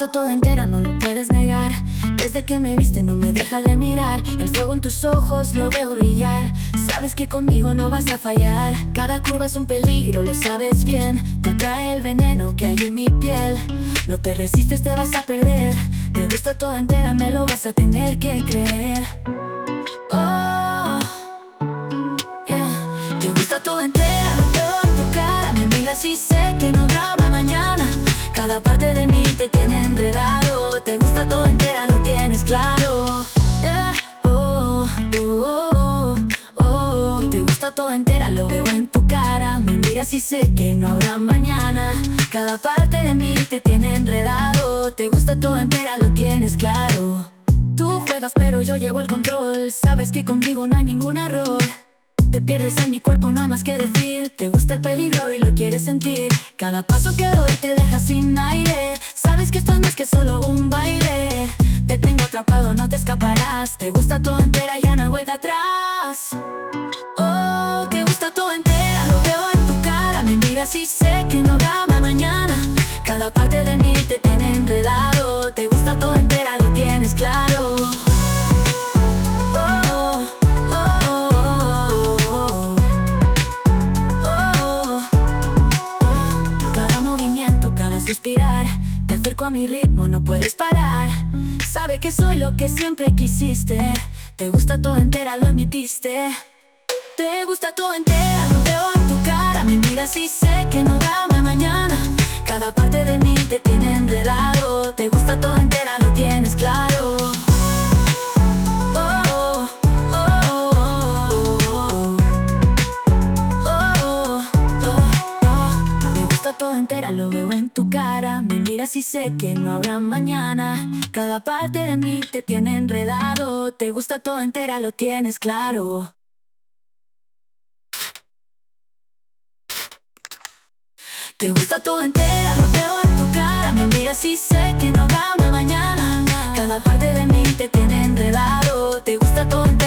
gusta toda entera, no lo puedes negar. Desde que me viste no me deja de mirar. El fuego en tus ojos lo veo brillar. Sabes que conmigo no vas a fallar. Cada curva es un peligro, lo sabes bien. Te atrae el veneno que hay en mi piel. No te resistes, te vas a perder. Te gusta toda entera, me lo vas a tener que creer. Oh, yeah. Te gusta toda entera, lo veo en tu cara. Me miras y sé que no habrá mañana. Cada parte de mí te tiene enredado. Te gusta toda entera, lo tienes claro. Yeah. Oh, oh, oh, oh. Te gusta toda entera, lo veo en tu cara. Me miras y sé que no habrá mañana. Cada parte de mí te tiene enredado. Te gusta toda entera, lo tienes claro. Tú juegas pero yo llevo el control. Sabes que conmigo no hay ningún error. Te pierdes en mi cuerpo, no hay más que decir. Te gusta el peligro y lo quieres sentir. Cada paso que doy te deja sin aire. Sabes que esto no es que solo un baile. Te tengo atrapado, no te escaparás. Te gusta toda entera, ya no hay vuelta atrás. Oh, te gusta toda entera, lo veo en tu cara. Me miras y sé que no habrá mañana. Cada parte de mí te tiene enredado. Te gusta toda entera, lo tienes claro. Suspirar, te acerco a mi ritmo, no puedes parar. Sabe que soy lo que siempre quisiste. Te gusta toda entera, lo admitiste. Te gusta toda entera, lo veo en tu cara. Me miras y sé que no habrá mañana. Cada parte de mí te tiene enredado. Te gusta toda entera, lo tienes claro. Toda entera, lo veo en tu cara. Me miras y sé que no habrá mañana. Cada parte de mí te tiene enredado. Te gusta toda entera, lo tienes claro. Te gusta toda entera, lo veo en tu cara. Me miras y sé que no habrá mañana. Cada parte de mí te tiene enredado. Te gusta toda entera.